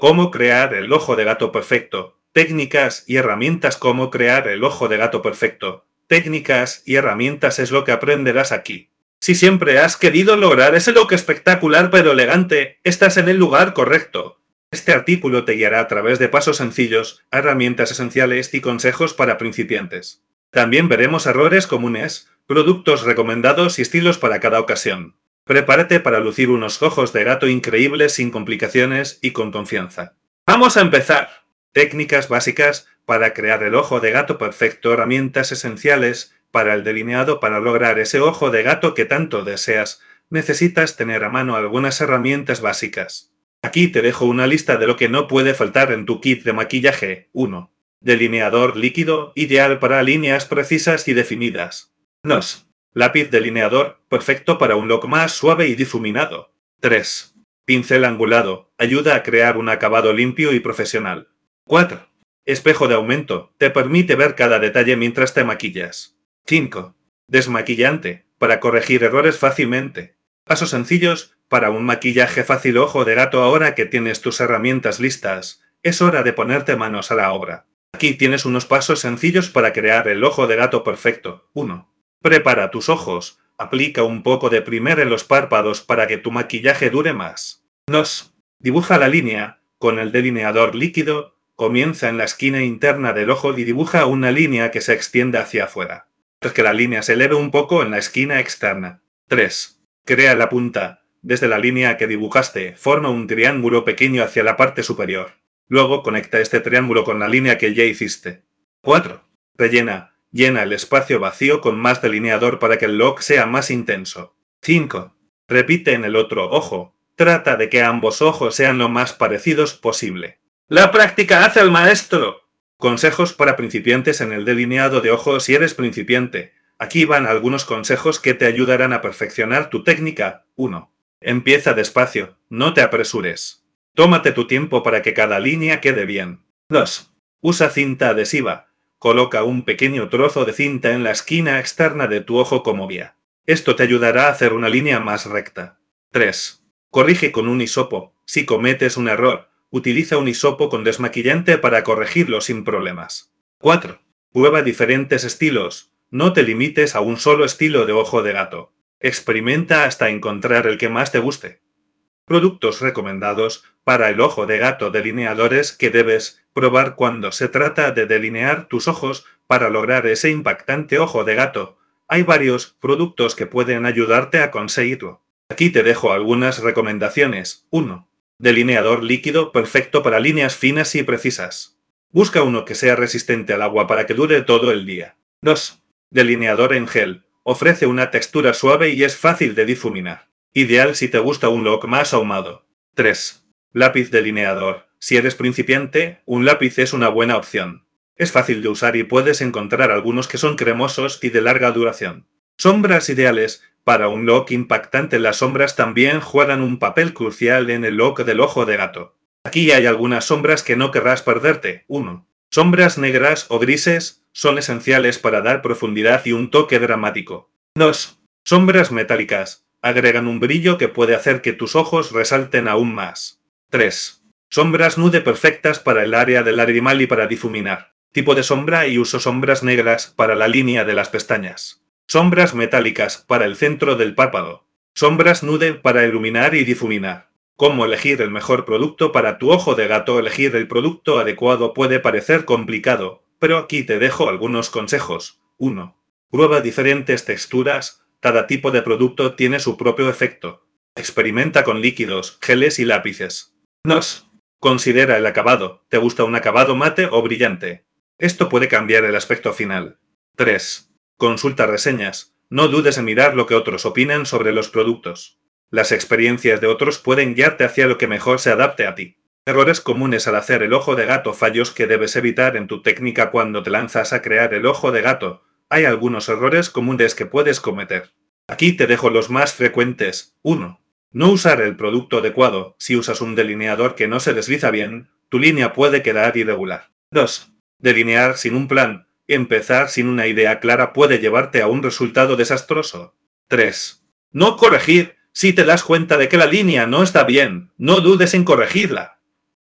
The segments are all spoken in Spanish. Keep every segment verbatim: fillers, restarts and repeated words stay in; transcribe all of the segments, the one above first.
Cómo crear el ojo de gato perfecto. Técnicas y herramientas. Cómo crear el ojo de gato perfecto. Técnicas y herramientas es lo que aprenderás aquí. Si siempre has querido lograr ese look espectacular pero elegante, estás en el lugar correcto. Este artículo te guiará a través de pasos sencillos, herramientas esenciales y consejos para principiantes. También veremos errores comunes, productos recomendados y estilos para cada ocasión. Prepárate para lucir unos ojos de gato increíbles sin complicaciones y con confianza. ¡Vamos a empezar! Técnicas básicas para crear el ojo de gato perfecto. Herramientas esenciales para el delineado. Para lograr ese ojo de gato que tanto deseas, necesitas tener a mano algunas herramientas básicas. Aquí te dejo una lista de lo que no puede faltar en tu kit de maquillaje. uno. Delineador líquido, ideal para líneas precisas y definidas. dos. Lápiz delineador, perfecto para un look más suave y difuminado. tres. Pincel angulado, ayuda a crear un acabado limpio y profesional. cuatro. Espejo de aumento, te permite ver cada detalle mientras te maquillas. cinco. Desmaquillante, para corregir errores fácilmente. Pasos sencillos para un maquillaje fácil. Ojo de gato. Ahora que tienes tus herramientas listas, es hora de ponerte manos a la obra. Aquí tienes unos pasos sencillos para crear el ojo de gato perfecto. uno. Prepara tus ojos. Aplica un poco de primer en los párpados para que tu maquillaje dure más. dos. Dibuja la línea. Con el delineador líquido, comienza en la esquina interna del ojo y dibuja una línea que se extiende hacia afuera. Haz que la línea se eleve un poco en la esquina externa. tres. Crea la punta. Desde la línea que dibujaste, forma un triángulo pequeño hacia la parte superior. Luego conecta este triángulo con la línea que ya hiciste. cuatro. Rellena. Llena el espacio vacío con más delineador para que el look sea más intenso. cinco. Repite en el otro ojo. Trata de que ambos ojos sean lo más parecidos posible. ¡La práctica hace al maestro! Consejos para principiantes en el delineado de ojos. Si eres principiante, aquí van algunos consejos que te ayudarán a perfeccionar tu técnica. uno. Empieza despacio, no te apresures. Tómate tu tiempo para que cada línea quede bien. dos. Usa cinta adhesiva. Coloca un pequeño trozo de cinta en la esquina externa de tu ojo como guía. Esto te ayudará a hacer una línea más recta. tres. Corrige con un hisopo. Si cometes un error, utiliza un hisopo con desmaquillante para corregirlo sin problemas. cuatro. Prueba diferentes estilos. No te limites a un solo estilo de ojo de gato. Experimenta hasta encontrar el que más te guste. Productos recomendados para el ojo de gato. Delineadores que debes probar cuando se trata de delinear tus ojos para lograr ese impactante ojo de gato. Hay varios productos que pueden ayudarte a conseguirlo. Aquí te dejo algunas recomendaciones. uno. Delineador líquido, perfecto para líneas finas y precisas. Busca uno que sea resistente al agua para que dure todo el día. dos. Delineador en gel. Ofrece una textura suave y es fácil de difuminar. Ideal si te gusta un look más ahumado. tres. Lápiz delineador. Si eres principiante, un lápiz es una buena opción. Es fácil de usar y puedes encontrar algunos que son cremosos y de larga duración. Sombras ideales. Para un look impactante, las sombras también juegan un papel crucial en el look del ojo de gato. Aquí hay algunas sombras que no querrás perderte. uno. Sombras negras o grises son esenciales para dar profundidad y un toque dramático. dos. Sombras metálicas. Agregan un brillo que puede hacer que tus ojos resalten aún más. tres. Sombras nude perfectas para el área del lagrimal y para difuminar. Tipo de sombra y uso sombras negras para la línea de las pestañas. Sombras metálicas para el centro del párpado. Sombras nude para iluminar y difuminar. ¿Cómo elegir el mejor producto para tu ojo de gato? Elegir el producto adecuado puede parecer complicado, pero aquí te dejo algunos consejos. uno. Prueba diferentes texturas. Cada tipo de producto tiene su propio efecto. Experimenta con líquidos, geles y lápices. dos. Considera el acabado. ¿Te gusta un acabado mate o brillante? Esto puede cambiar el aspecto final. tres. Consulta reseñas. No dudes en mirar lo que otros opinan sobre los productos. Las experiencias de otros pueden guiarte hacia lo que mejor se adapte a ti. Errores comunes al hacer el ojo de gato. Fallos que debes evitar en tu técnica cuando te lanzas a crear el ojo de gato. Hay algunos errores comunes que puedes cometer. Aquí te dejo los más frecuentes. uno. No usar el producto adecuado. Si usas un delineador que no se desliza bien, tu línea puede quedar irregular. dos. Delinear sin un plan. Empezar sin una idea clara puede llevarte a un resultado desastroso. tres. No corregir. Si te das cuenta de que la línea no está bien, no dudes en corregirla.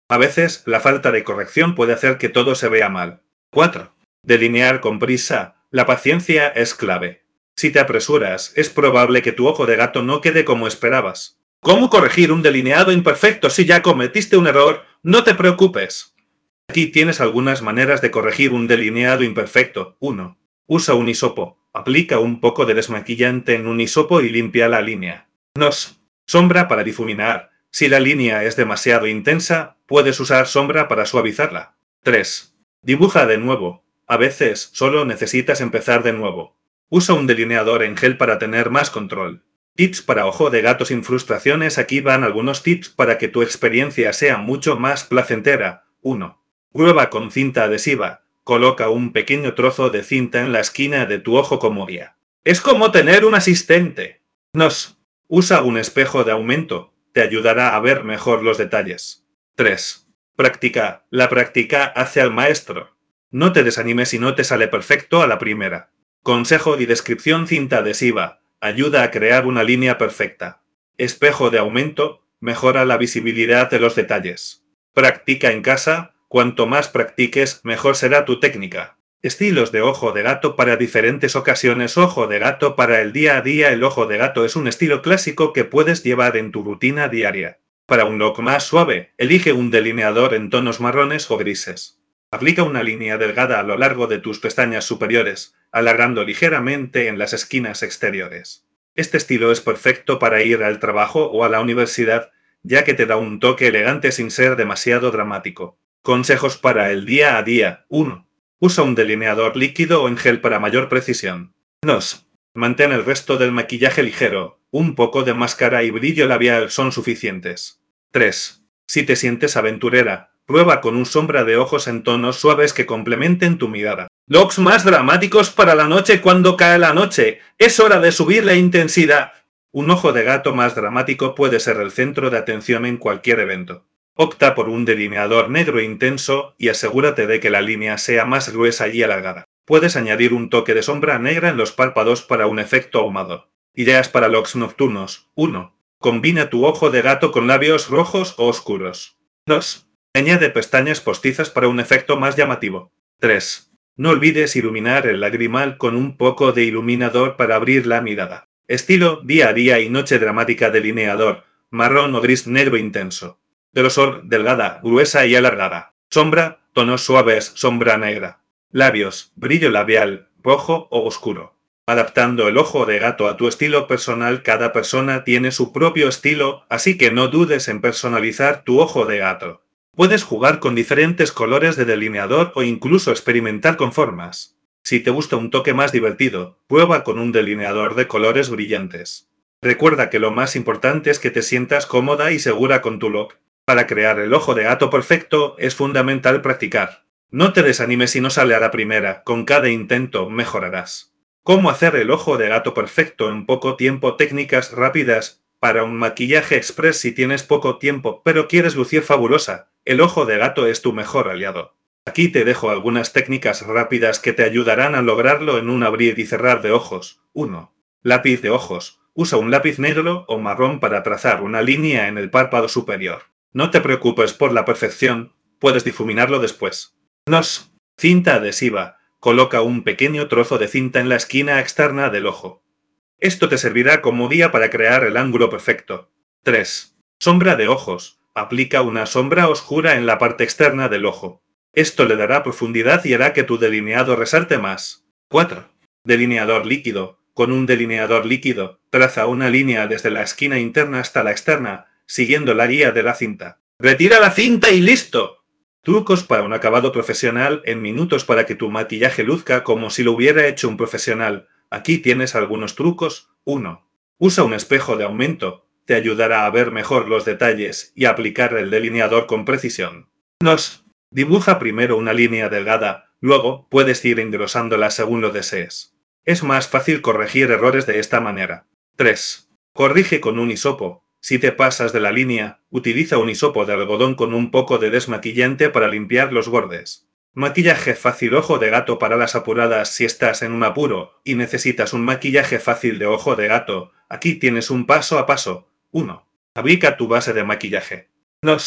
A veces, la falta de corrección puede hacer que todo se vea mal. cuatro. Delinear con prisa. La paciencia es clave. Si te apresuras, es probable que tu ojo de gato no quede como esperabas. ¿Cómo corregir un delineado imperfecto si ya cometiste un error? No te preocupes. Aquí tienes algunas maneras de corregir un delineado imperfecto. uno. Usa un hisopo. Aplica un poco de desmaquillante en un hisopo y limpia la línea. dos. Sombra para difuminar. Si la línea es demasiado intensa, puedes usar sombra para suavizarla. tres. Dibuja de nuevo. A veces solo necesitas empezar de nuevo. Usa un delineador en gel para tener más control. Tips para ojo de gato sin frustraciones. Aquí van algunos tips para que tu experiencia sea mucho más placentera. uno. Prueba con cinta adhesiva. Coloca un pequeño trozo de cinta en la esquina de tu ojo como guía. Es como tener un asistente. dos. Usa un espejo de aumento. Te ayudará a ver mejor los detalles. tres. Practica. La práctica hace al maestro. No te desanimes si no te sale perfecto a la primera. Consejo y descripción: cinta adhesiva. Ayuda a crear una línea perfecta. Espejo de aumento. Mejora la visibilidad de los detalles. Practica en casa. Cuanto más practiques, mejor será tu técnica. Estilos de ojo de gato para diferentes ocasiones. Ojo de gato para el día a día. El ojo de gato es un estilo clásico que puedes llevar en tu rutina diaria. Para un look más suave, elige un delineador en tonos marrones o grises. Aplica una línea delgada a lo largo de tus pestañas superiores, alargando ligeramente en las esquinas exteriores. Este estilo es perfecto para ir al trabajo o a la universidad, ya que te da un toque elegante sin ser demasiado dramático. Consejos para el día a día. uno. Usa un delineador líquido o en gel para mayor precisión. dos. Mantén el resto del maquillaje ligero. Un poco de máscara y brillo labial son suficientes. tres. Si te sientes aventurera, prueba con un sombra de ojos en tonos suaves que complementen tu mirada. Looks más dramáticos para la noche. Cuando cae la noche, es hora de subir la intensidad. Un ojo de gato más dramático puede ser el centro de atención en cualquier evento. Opta por un delineador negro intenso y asegúrate de que la línea sea más gruesa y alargada. Puedes añadir un toque de sombra negra en los párpados para un efecto ahumado. Ideas para looks nocturnos. uno. Combina tu ojo de gato con labios rojos o oscuros. dos. Añade pestañas postizas para un efecto más llamativo. tres. No olvides iluminar el lagrimal con un poco de iluminador para abrir la mirada. Estilo: día a día y noche dramática. Delineador: marrón o gris negro intenso. Grosor: delgada, gruesa y alargada. Sombra: tonos suaves, sombra negra. Labios: brillo labial, rojo o oscuro. Adaptando el ojo de gato a tu estilo personal. Cada persona tiene su propio estilo, así que no dudes en personalizar tu ojo de gato. Puedes jugar con diferentes colores de delineador o incluso experimentar con formas. Si te gusta un toque más divertido, prueba con un delineador de colores brillantes. Recuerda que lo más importante es que te sientas cómoda y segura con tu look. Para crear el ojo de gato perfecto, es fundamental practicar. No te desanimes si no sale a la primera. Con cada intento mejorarás. ¿Cómo hacer el ojo de gato perfecto en poco tiempo? Técnicas rápidas para un maquillaje express. Si tienes poco tiempo pero quieres lucir fabulosa, el ojo de gato es tu mejor aliado. Aquí te dejo algunas técnicas rápidas que te ayudarán a lograrlo en un abrir y cerrar de ojos. uno. Lápiz de ojos. Usa un lápiz negro o marrón para trazar una línea en el párpado superior. No te preocupes por la perfección, puedes difuminarlo después. dos. Cinta adhesiva. Coloca un pequeño trozo de cinta en la esquina externa del ojo. Esto te servirá como guía para crear el ángulo perfecto. tres. Sombra de ojos. Aplica una sombra oscura en la parte externa del ojo. Esto le dará profundidad y hará que tu delineado resalte más. cuatro. Delineador líquido. Con un delineador líquido, traza una línea desde la esquina interna hasta la externa, siguiendo la guía de la cinta. ¡Retira la cinta y listo! Trucos para un acabado profesional en minutos para que tu maquillaje luzca como si lo hubiera hecho un profesional. Aquí tienes algunos trucos. uno. Usa un espejo de aumento. Te ayudará a ver mejor los detalles y aplicar el delineador con precisión. dos. Dibuja primero una línea delgada, luego puedes ir engrosándola según lo desees. Es más fácil corregir errores de esta manera. tres. Corrige con un hisopo. Si te pasas de la línea, utiliza un hisopo de algodón con un poco de desmaquillante para limpiar los bordes. Maquillaje fácil. Ojo de gato para las apuradas. Si estás en un apuro y necesitas un maquillaje fácil de ojo de gato, aquí tienes un paso a paso. uno. Aplica tu base de maquillaje. dos.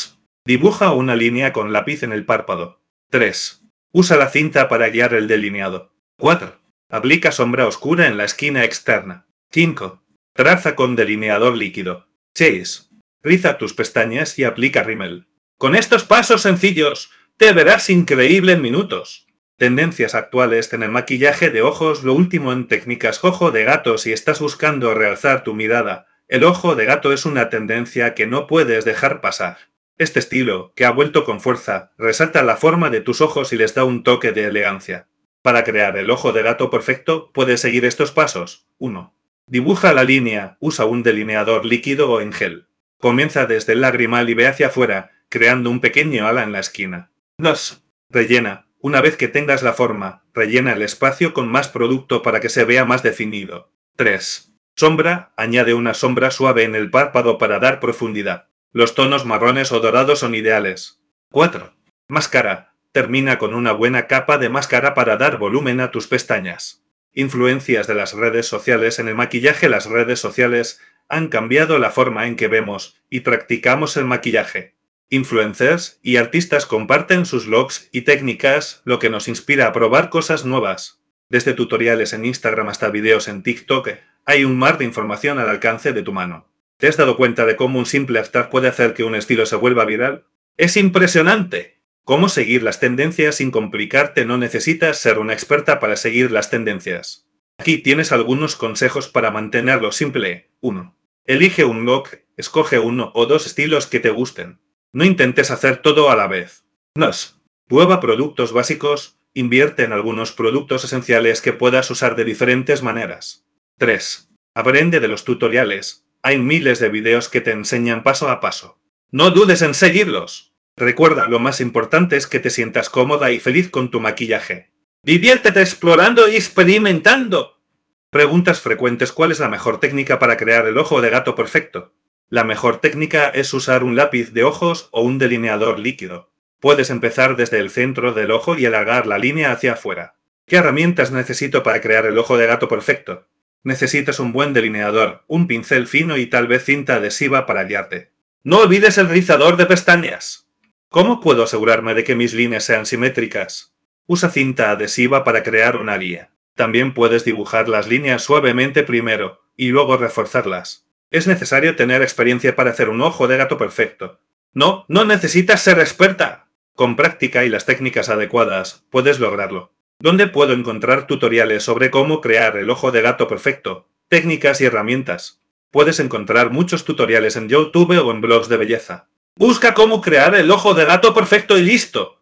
Dibuja una línea con lápiz en el párpado. tres. Usa la cinta para guiar el delineado. cuatro. Aplica sombra oscura en la esquina externa. cinco. Traza con delineador líquido. seis. Riza tus pestañas y aplica rímel. Con estos pasos sencillos, te verás increíble en minutos. Tendencias actuales en el maquillaje de ojos. Lo último en técnicas ojo de gato. Si estás buscando realzar tu mirada, el ojo de gato es una tendencia que no puedes dejar pasar. Este estilo, que ha vuelto con fuerza, resalta la forma de tus ojos y les da un toque de elegancia. Para crear el ojo de gato perfecto, puedes seguir estos pasos. uno. Dibuja la línea. Usa un delineador líquido o en gel. Comienza desde el lagrimal y ve hacia afuera, creando un pequeño ala en la esquina. dos. Rellena. Una vez que tengas la forma, rellena el espacio con más producto para que se vea más definido. tres. Sombra. Añade una sombra suave en el párpado para dar profundidad. Los tonos marrones o dorados son ideales. cuatro. Máscara. Termina con una buena capa de máscara para dar volumen a tus pestañas. Influencias de las redes sociales en el maquillaje. Las redes sociales han cambiado la forma en que vemos y practicamos el maquillaje. Influencers y artistas comparten sus looks y técnicas, lo que nos inspira a probar cosas nuevas. Desde tutoriales en Instagram hasta videos en TikTok, hay un mar de información al alcance de tu mano. ¿Te has dado cuenta de cómo un simple hashtag puede hacer que un estilo se vuelva viral? ¡Es impresionante! ¿Cómo seguir las tendencias sin complicarte? No necesitas ser una experta para seguir las tendencias. Aquí tienes algunos consejos para mantenerlo simple. uno. Elige un look, escoge uno o dos estilos que te gusten. No intentes hacer todo a la vez. dos. Prueba productos básicos, invierte en algunos productos esenciales que puedas usar de diferentes maneras. tres. Aprende de los tutoriales. Hay miles de videos que te enseñan paso a paso. No dudes en seguirlos. Recuerda, lo más importante es que te sientas cómoda y feliz con tu maquillaje. ¡Diviértete explorando y experimentando! Preguntas frecuentes: ¿cuál es la mejor técnica para crear el ojo de gato perfecto? La mejor técnica es usar un lápiz de ojos o un delineador líquido. Puedes empezar desde el centro del ojo y alargar la línea hacia afuera. ¿Qué herramientas necesito para crear el ojo de gato perfecto? Necesitas un buen delineador, un pincel fino y tal vez cinta adhesiva para guiarte. No olvides el rizador de pestañas. ¿Cómo puedo asegurarme de que mis líneas sean simétricas? Usa cinta adhesiva para crear una guía. También puedes dibujar las líneas suavemente primero, y luego reforzarlas. Es necesario tener experiencia para hacer un ojo de gato perfecto. No, no necesitas ser experta. Con práctica y las técnicas adecuadas, puedes lograrlo. ¿Dónde puedo encontrar tutoriales sobre cómo crear el ojo de gato perfecto? Técnicas y herramientas. Puedes encontrar muchos tutoriales en YouTube o en blogs de belleza. Busca cómo crear el ojo de gato perfecto y listo.